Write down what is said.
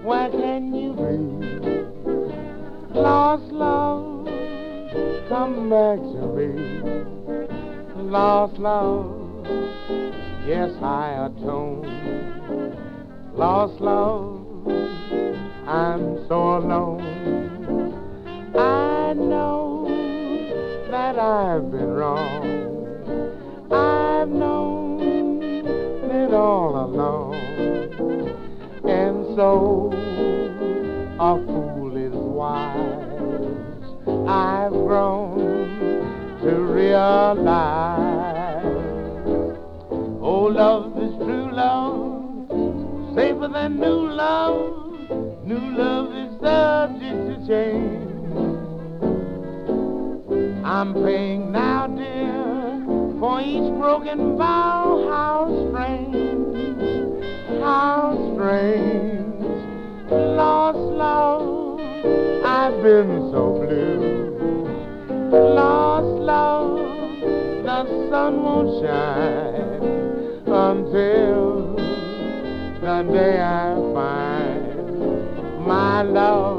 where can you be? Lost love, come back to me. Lost love, yes, I atone. Lost love, I'm so alone. I know that I've been wrong. I've known it all along. And so a fool is wise. I've grown to realize. Oh, love is true love, safer than new love. New love is subject to change. I'm paying now, dear, for each broken vow. How strange, how strange. Lost love, I've been so blue. Lost love, the sun won't shine until the day I find my love